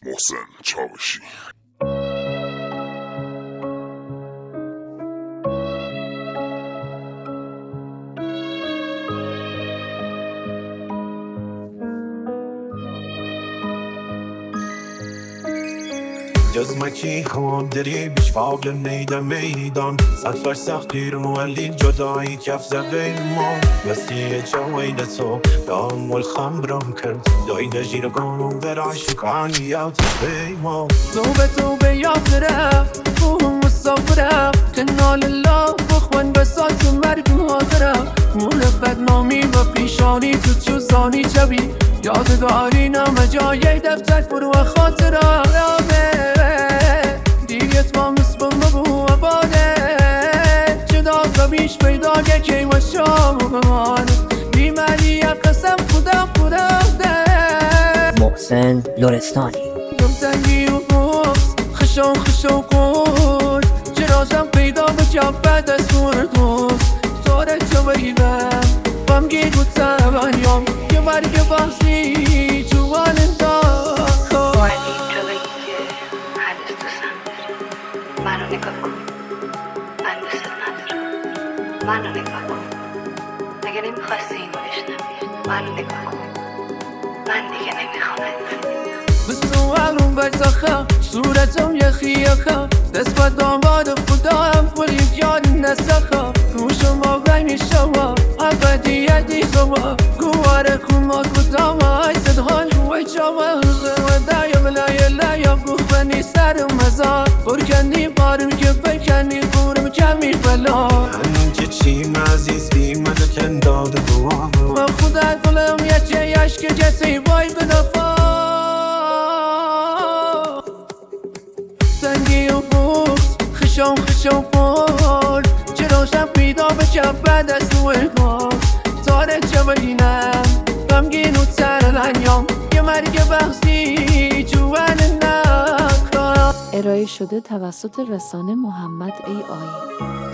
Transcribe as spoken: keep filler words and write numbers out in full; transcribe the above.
محسن چاوشی. جز مکی هم دری بیش فاقل نیدم میدان سفر سختی رو ولی جدایی کف زبین ما وسیع جوید تو دام والخمرم کرد دایده جیر گانو براشی کانیات بیما توبه توبه یاد رفت روحم مسافره کنال الله بخون بسات مرگ حاضره مول بدنامی و پیشانی تو چوزانی جوی یادگاری نامه جای دفتر برو خاطره دیگت ما مسبم ببو عباده جدا زبیش پیدا که و شام بمان بیماری قسم خدا خدا ده محسن لرستانی دمتنگی و بغز خشون خشون قود جرازم پیدا بجا بعد از سور دوست طوره چو بریدم بمگی بود تبانیام یه مرگ بحثی جوان انداخت منو نگاه کن من دوست ندارم منو نگاه کن اگه نمیخواستی اینو بشنوی منو نگاه کن من دیگه نمیخوام بستو عمرم بزخم صورتم یخیخم دست با داماد خدا هم فلی بیاد نسخم روشم آقای میشم ابدیتی زما گواره کما کدام های زدهان وی جامع و دایم لای لایم گوخبنی سرم مزار برکنی بارم که بکنی بورم کمی بلا هنون که چیم عزیز بیمد کن داد دوام و خدا دلم یه چه یشک جسی وای بدفا سنگی و بوز خشم خشم پر چراشم پیدا بچم بعد از تو کار تاره چه بگینم غمگین و تر لنیام یه مرگ بحثی جوان نکار ارائه شده توسط رسانه محمد ای آی